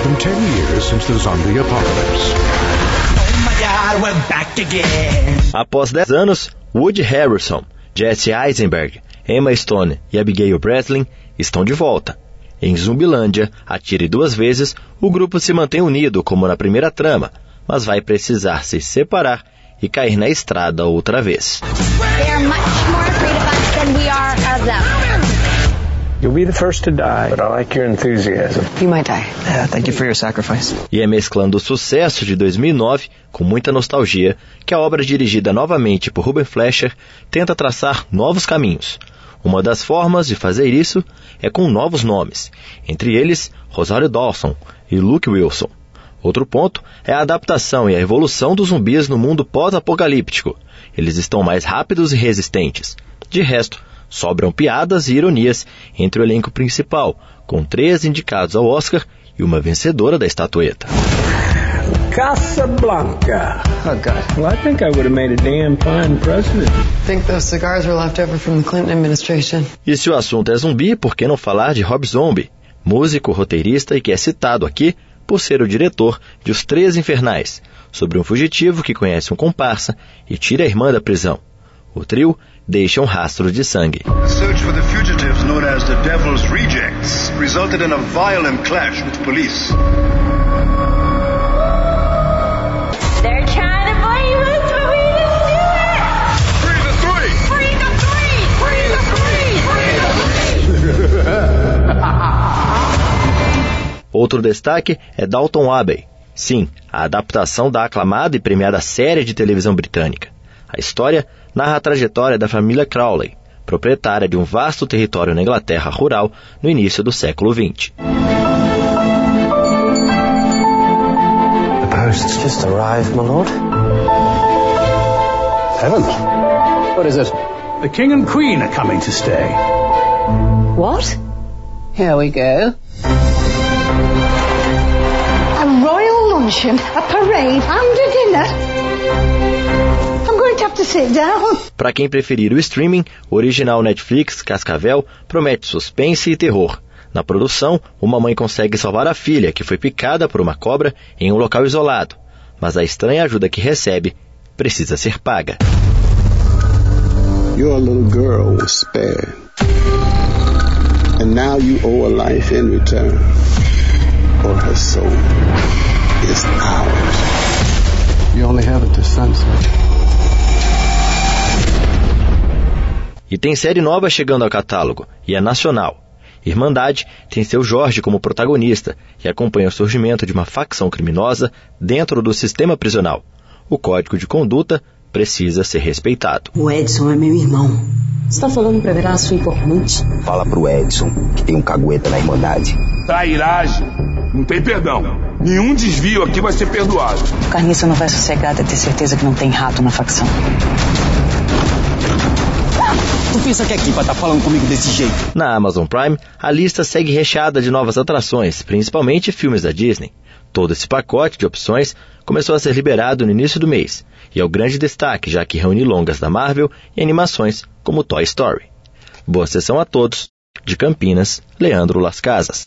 them 10 years since the zombie apocalypse. Oh my God, we're back again. Após 10 anos, Woody Harrelson, Jesse Eisenberg, Emma Stone e Abigail Breslin estão de volta. Em Zumbilândia, Atire Duas Vezes, o grupo se mantém unido como na primeira trama, mas vai precisar se separar e cair na estrada outra vez. They are much more afraid of us than we are of them. You'll be the first to die, but I like your enthusiasm. You might die. Thank you for your sacrifice. E é mesclando o sucesso de 2009 com muita nostalgia que a obra dirigida novamente por Ruben Fleischer tenta traçar novos caminhos. Uma das formas de fazer isso é com novos nomes, entre eles Rosário Dawson e Luke Wilson. Outro ponto é a adaptação e a evolução dos zumbis no mundo pós-apocalíptico. Eles estão mais rápidos e resistentes. De resto, sobram piadas e ironias entre o elenco principal, com 3 indicados ao Oscar e uma vencedora da estatueta. Casablanca. Oh, God. Well, I think I would have made a damn fine president. I think those cigars were left over from the Clinton administration. E se o assunto é zumbi, por que não falar de Rob Zombie, músico, roteirista e que é citado aqui por ser o diretor de Os Três Infernais, sobre um fugitivo que conhece um comparsa e tira a irmã da prisão. O trio deixa um rastro de sangue. A search for the fugitives known as the Devil's Rejects resulted in a violent clash with police. They're trying to blame us, but we didn't do it! Free the three! Free the three! Free the three! Free the three! Outro destaque é Downton Abbey. Sim, a adaptação da aclamada e premiada série de televisão britânica. A história narra a trajetória da família Crowley, proprietária de um vasto território na Inglaterra rural no início do século XX. The post's just arrived, my lord. Heavens. What is it? The king and queen are coming to stay. What? Here we go. A royal luncheon, a parade, and a dinner. I'm going to have to sit down. Para quem preferir o streaming, o original Netflix Cascavel promete suspense e terror. Na produção, uma mãe consegue salvar a filha, que foi picada por uma cobra em um local isolado, mas a estranha ajuda que recebe precisa ser paga. Your little girl was spared, and now you owe a life in return, or her soul is ours. You only have it to sunset. E tem série nova chegando ao catálogo, e é nacional. Irmandade tem seu Jorge como protagonista e acompanha o surgimento de uma facção criminosa dentro do sistema prisional. O código de conduta precisa ser respeitado. O Edson é meu irmão. Você tá falando pra virar a sua informante? Fala pro Edson que tem um cagueta na Irmandade. Trairagem, não tem perdão. Nenhum desvio aqui vai ser perdoado. O Carniça não vai sossegar até ter certeza que não tem rato na facção. Tu pensa que é aqui pra tá falando comigo desse jeito? Na Amazon Prime, a lista segue recheada de novas atrações, principalmente filmes da Disney. Todo esse pacote de opções começou a ser liberado no início do mês, e é o grande destaque, já que reúne longas da Marvel e animações como Toy Story. Boa sessão a todos. De Campinas, Leandro Las Casas.